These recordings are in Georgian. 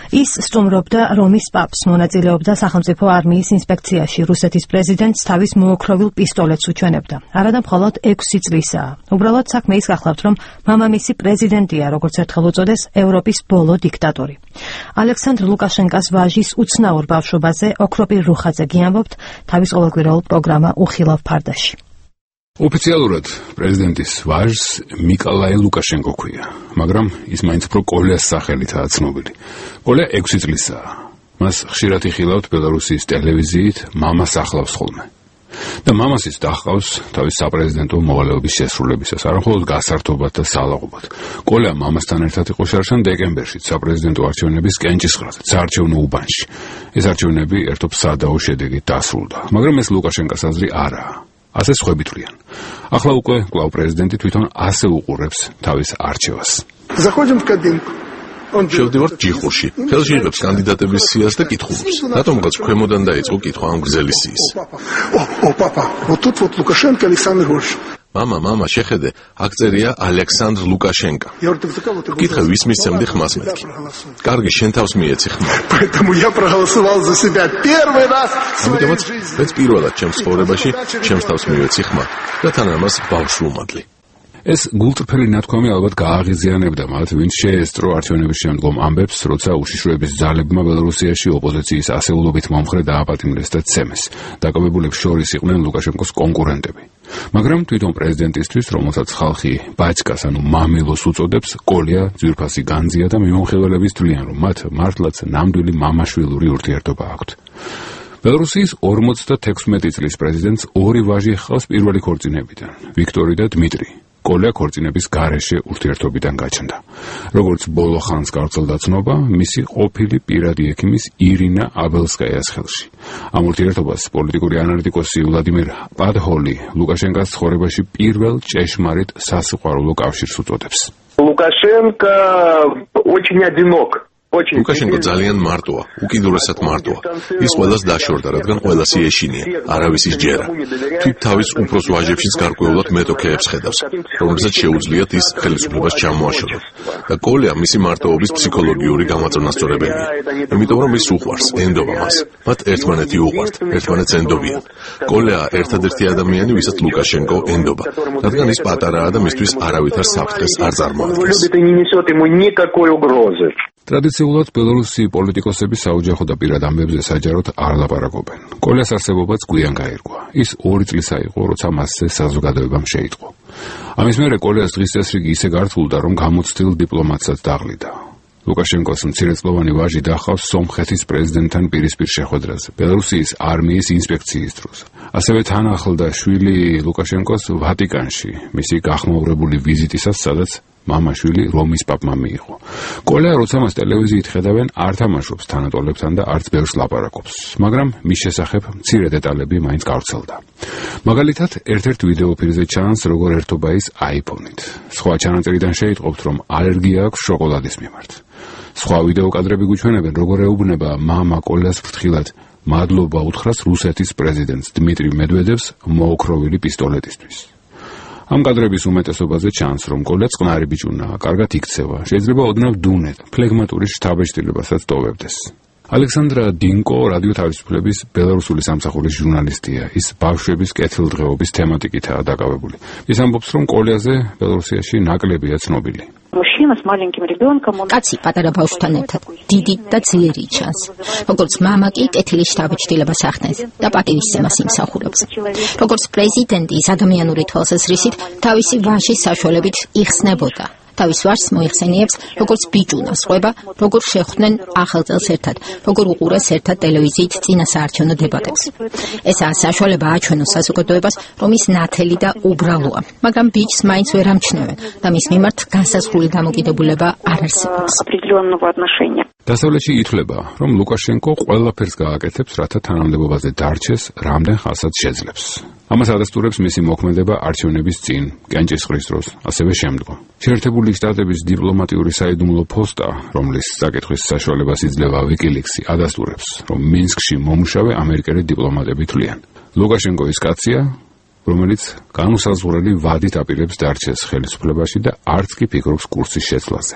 ის სტუმრობდა რომის პაპს, მონაწილეობდა სახელმწიფო არმიის ინსპექციაში, რუსეთის პრეზიდენტს თავის მოოქროვილ პისტოლეტს უჩვენებდა. არადა მხოლოდ 6 წლისაა. უბრალოდ საქმე ის გახლავთ, რომ მამამისი პრეზიდენტია, როგორც ერთხელ უწოდეს, ევროპის ბოლო დიქტატორი. ალექსანდრ ლუკაშენკას ვაჟის უცნაურ ბავშვობაზე ოქროპირ რუხაძე გიამბობთ თავის ყოველკვირეულ პროგრამა უხილავ ფარდაში. ოფიციალურად პრეზიდენტის ვაჟს მიკოლაი ლუკაშენკო ქვია, მაგრამ ის მაინც უფრო კოლიას სახელითაა ცნობილი. კოლია 6 წლისაა. მას ხშირად იხილავთ ბელარუსის ტელევიზიით, მამას ახლავს ხოლმე. და მამასიც დაჰყავს თავის საპრეზიდენტო მოვალეობის შესრულებისას, არა მხოლოდ გასართობად და სალაღობად. კოლია მამასთან ერთად იყო შარშან დეკემბერში საპრეზიდენტო არჩევნების კენჭისყრაზე, საარჩევნო უბანში. ეს არჩევნები ერთობ სადაო შედეგით დასრულდა, მაგრამ ეს ლუკაშენკას აზრი არაა. ასე სხვები თვლიან. ახლა უკვე კვლავ პრეზიდენტი თვითონ ასე უყურებს თავის არჩევას. Заходим в кабинку. შევდივართ ჯიხურში. ხელში იღებს კანდიდატების სიას და კითხულობს. რატომღაც ქვემოდან დაიწყო კითხვა ამ გრძელი სიის. О, папа, вот тут вот Лукашенко Александр Григорьевич. მამა, შეხედე, აქ წერია ალექსანდრ ლუკაშენკა. კითხე ვის მისცემდი ხმას მეთქი. კარგი, შენ თავს მიეცი ხმა. Поэтому я проголосовал за себя первый раз в своей жизни. მეც პირველად ჩემს ცხოვრებაში ჩემს თავს მივეცი ხმა და თან ამას ბავშვ უმადლი. ეს გულწრფელი ნათქვამი ალბათ გააღიზიანებდა მათ, ვინც შეესწრო არჩევნების შემდგომ ამბებს, როცა უშიშროების ძალებმა ბელარუსიაში ოპოზიციის ასეულობით მომხრე დააპატიმრეს და ცემეს. დაკავებულებს შორის იყვნენ ლუკაშენკოს კონკურენტები. მაგრამ თვითონ პრეზიდენტისთვის, რომელსაც ხალხი ბაჭკას, ანუ მამილოს უწოდებს, კოლია ძვირფასი განძია და მიმომხილველების თვლიან, რომ მათ მართლაც ნამდვილი მამაშვილური ურთიერთობა აქვთ. ბელარუსის 56 წლის პრეზიდენტს ორი ვაჟი ჰყავს პირველი ქორწინებიდან, ვიქტორი და დმიტრი. კოლია ქორწინების გარეშე ურთიერთობიდან გაჩნდა. როგორც ბოლო ხანს გავრცელდა ცნობა, მისი ყოფილი პირადი ექიმის ირინა აბელსკაიას ხელში. ამ ურთიერთობას პოლიტიკური ანალიტიკოსი ვლადიმირ პადჰოლი ლუკაშენკას ცხოვრებაში პირველ ჭეშმარიტ სასიყვარულო კავშირს უწოდებს. Лукашенко очень одинок. ლუკაშენკო ძალიან მარტოა, უკიდურესად მარტოა. ის ყველას დაშორდა, რადგან ყველასი ეშინია, არავის ისჯერა. თვით თავის უფროს ვაჟებშიც გარკვეულად მეტოქეებს ხედავს, რომელსაც შეუძლიათ ის ხელისუფლებას ჩამოაშოროს. და კოლია მისი მარტოობის ფსიქოლოგიური გამაწონასწორებელია. იმიტომ რომ ის უყვარს, ენდობა მას. მათ ერთმანეთი უყვართ, ერთმანეთს ენდობიან. კოლია ერთადერთი ადამიანი, ვისაც ლუკაშენკო ენდობა, რადგან ის პატარაა და მისთვის არავითარ საფრთხეს არ წარმოადგენს. ტრადიციულად ბელარუსი პოლიტიკოსები საოჯახო და პირად ამბებზე საჯაროდ არ ლაპარაკობენ. კოლიას არსებობაც გვიან გაირგვა. ის 2 წლისა იყო, როცა მასზე საზოგადოებამ შეიტყო. ამის მერე კოლიას დღის წესრიგი ისე გართულდა, რომ გამოცდილ დიპლომატსაც დაღლიდა. ლუკაშენკოს მცირეწლოვანი ვაჟი დაჰყავს სომხეთის პრეზიდენტთან პირისპირ შეხვედრაზე, ბელარუსის არმიის ინსპექციის დროს. ასევე თან ახლდა შვილი ლუკაშენკოს ვატიკანში, მისი გახმაურებული ვიზიტისას, სადაც მამაშვილი რომის პაპმა მიიღო. კოლია, როცა მას ტელევიზიით ხედავენ, არ თამაშობს თანატოლებთან და არც ბევრს ლაპარაკობს, მაგრამ მის შესახებ მცირე დეტალები მაინც გავრცელდა. მაგალითად, ერთ-ერთ ვიდეოფილმზე ჩანს, როგორ ერთობა ის iPhone-ით. სხვა ჩანაწერიდან შეიტყობთ, რომ ალერგია აქვს შოკოლადის მიმართ. სხვა ვიდეოკადრები გვიჩვენებენ, როგორ ეუბნება მამა კოლიას ფრთხილად მადლობა უთხრას რუსეთის პრეზიდენტს დმიტრი მედვედევს მოოქროვილი პისტოლეტისთვის. ამ კადრების უმეტესობაზე ჩანს, რომ კოლია წყნარი ბიჭუნაა, კარგად იქცევა, შეიძლება ოდნავ დუნეთ, ფლეგმატური შთაბეჭდილებასაც ტოვებდეს. ალექსანდრა დინკო რადიო თავისუფლების ბელარუსული სამსახურის ჟურნალისტია. ის ბავშვების კეთილდღეობის თემატიკითაა დაკავებული. ის ამბობს, რომ კოლიაზე ბელარუსიაში ნაკლებია ცნობილი. კაცი პატარა ბავშვთან ერთად დიდი და ძლიერი ჩანს. როგორც მამა კი კეთილი შთაბეჭდილებას ახდენს და პატივისცემას იმსახურებს. როგორც პრეზიდენტი ის ადამიანური თვალსაზრისით თავისი ვაჟის საშუალებით იხსნებოდა. თავის ვაჟს მოიხსენიებს, როგორც ბიჭუნას ყვება, როგორ შეხვდნენ ახალწელს ერთად, როგორ უყურეს ერთად ტელევიზიით წინა საარჩევნო დებატებს. ესაა საშუალება აჩვენოს საზოგადოებას, რომ ის ნათელი და უბრალოა, მაგრამ ბიჭს მაინც ვერ ამჩნევენ და მის მიმართ განსაზღვრული დამოკიდებულება არ არსებობს. დასავლეთში ითვლება, რომ ლუკაშენკო ყველაფერს გააკეთებს, რათა თანამდებობაზე დარჩეს, რამდენ ხანსაც შეძლებს. ამას ადასტურებს მისი მოქმედება არჩევნების წინ, კენჭისყრის დროს, ასევე შემდგომ. შეერთებული შტატების დიპლომატიური საიდუმლო ფოსტა, რომლის საკითხვის საშუალებას იძლევა ვიკილიქსი, ადასტურებს, რომ მინსკში მომუშავე ამერიკელი დიპლომატები თვლიან. ლუკაშენკო ის კაცია, რომელიც განუსაზღვრელი ვადით აპირებს დარჩეს ხელისუფლებაში და არც კი ფიქრობს კურსის შეცვლაზე.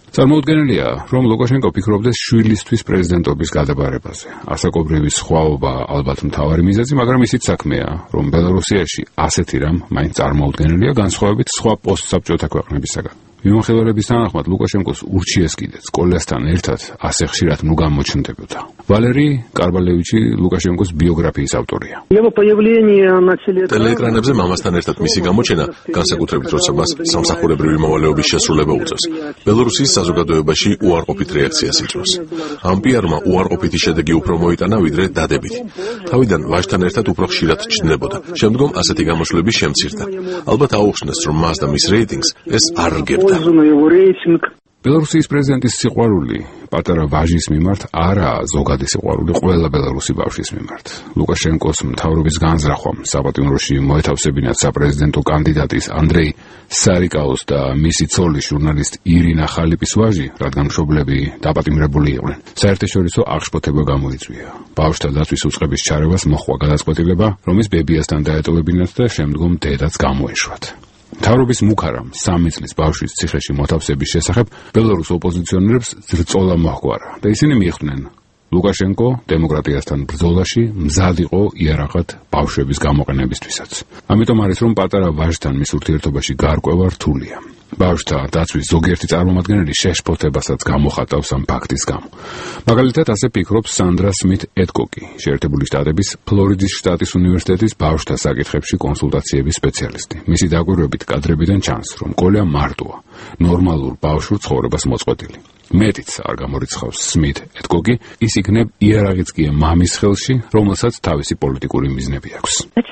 წარმოუდგენელია, რომ ლუკაშენკო ფიქრობდეს შვილისთვის პრეზიდენტობის გადაბარებაზე. ასაკობრივი სხვაობა ალბათ მთავარი მიზეზი, მაგრამ ისიც საქმეა, რომ ბელორუსიაში ასეთი რამ მაინც წარმოუდგენელია განსხვავებით სხვა პოსტსაბჭოთა ქვეყნებისაგან. მიმოხილველების თანახმად ლუკაშენკოს ურჩიეს კიდეც კოლესთან ერთად ასე ხშირად ნუ გამოჩნდებოდა. ვალერი კარბალევიჩი ლუკაშენკოს ბიოგრაფიის ავტორია. ტელეეკრანებზე მამასთან ერთად მისი გამოჩენა, განსაკუთრებით როცა მას სამსახურებრივი მოვალეობის შესრულება უწევს, ბელორუსიის საზოგადოებაში უარყოფით რეაქციას იწვევს. ამ პიარმა უარყოფითი შედეგი უფრო მოიტანა ვიდრე დადებითი. თავიდან ვაჟთან ერთად უფრო ხშირად ჩნდებოდა. შემდგომ ასეთი გამოსვლები შემცირდა. ალბათ აუხსნეს, რომ მას და მის რეიტინგს ეს არ რგებდა. ბელორუსიის პრეზიდენტის სიყვარული პატარა ვაჟის მიმართ არაა ზოგადი სიყვარული ყველა ბელორუსი ბავშვის მიმართ. ლუკაშენკოს მთავრობის განზრახვამ საპატიმროში მოეთავსებინათ საპრეზიდენტო კანდიდატის ანდრეი სარიკაოს და მისი ცოლის ჟურნალისტ ირინა ხალიპის ვაჟი, რადგან მშობლები დაპატიმრებული იყვნენ. საერთაშორისო აღშფოთება გამოიწვია. ბავშვთა დაცვის უწყების ჩარევას მოჰყვა გადაწყვეტილება, რომ ის ბებიასთან დაეტოვებინათ და შემდგომ დედაც გამოეშვათ. მთავრობის მუქარამ 3 წლის ბავშვის ციხეში მოთავსების შესახებ ბელორუს ოპოზიციონერებს ძრწოლა მოჰგვარა და ისინი მიხვდნენ ლუკაშენკო დემოკრატიასთან ბრძოლაში მზად იყო იარაღად ბავშვების გამოყენებისთვისაც. ამიტომ არის რომ პატარა ვაჟთან მის ურთიერთობაში გარკვევა რთულია. ბავშვთა დაცვის ზოგიერთი წარმომადგენელი შეშფოთებასაც გამოხატავს ამ ფაქტის გამო. მაგალითად ასე ფიქრობს სანდრა სმით ედკოკი, შეერთებული შტატების ფლორიდის შტატის უნივერსიტეტის ბავშვთა საკითხებში კონსულტაციების სპეციალისტი. მისი დაკვირვებით კადრებიდან ჩანს, რომ კოლია მარტოა, ნორმალურ ბავშვურ ცხოვრებას მოწყვეტილი. მეტიც არ გამორიცხავს სმით ედკოკი, ის იქნებ იარაღიც კი მამის ხელში, რომელსაც თავისი პოლიტიკური მიზნები აქვს.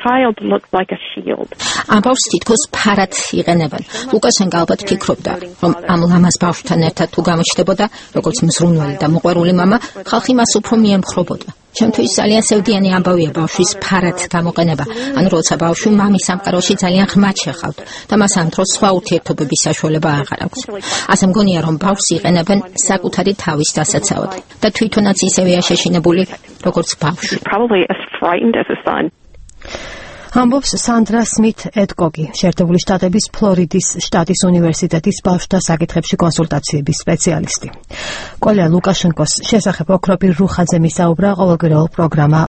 ამ ბავშვს თითქოს ფარად იყენებენ. ლუკაშენკო ალბათ ფიქრობდა, რომ ამ ლამაზ ბავშვთან ერთად თუ გამოჩნდებოდა, როგორც მზრუნველი და მოყვარული მამა, ხალხი მას უფრო მიემხრობოდა. ჩემთვის ძალიან სევდიანი ამბავია ბავშვის ფარად გამოყენება, ანუ როცა ბავშვი მამის სამყაროში ძალიან ღმად შეჰყავთ და მას ამ დროს სხვა ურთიერთობების საშუალება აღარ აქვს. ასე მგონია, რომ ბავშვს იყენებენ საკუთარი თავის დასაცავად და თვითონაც ისევეა შეშინებული, როგორც ბავშვი. ამბობს სანდრა სმით ედკოკი, შეერთებული შტატების ფლორიდის შტატის უნივერსიტეტის ბავშვთა საკითხებში კონსულტაციების სპეციალისტი. კოლია ლუკაშენკოს შესახებ ოქროპირ რუხაძე მისაუბრა ყოველკვირეულ პროგრამა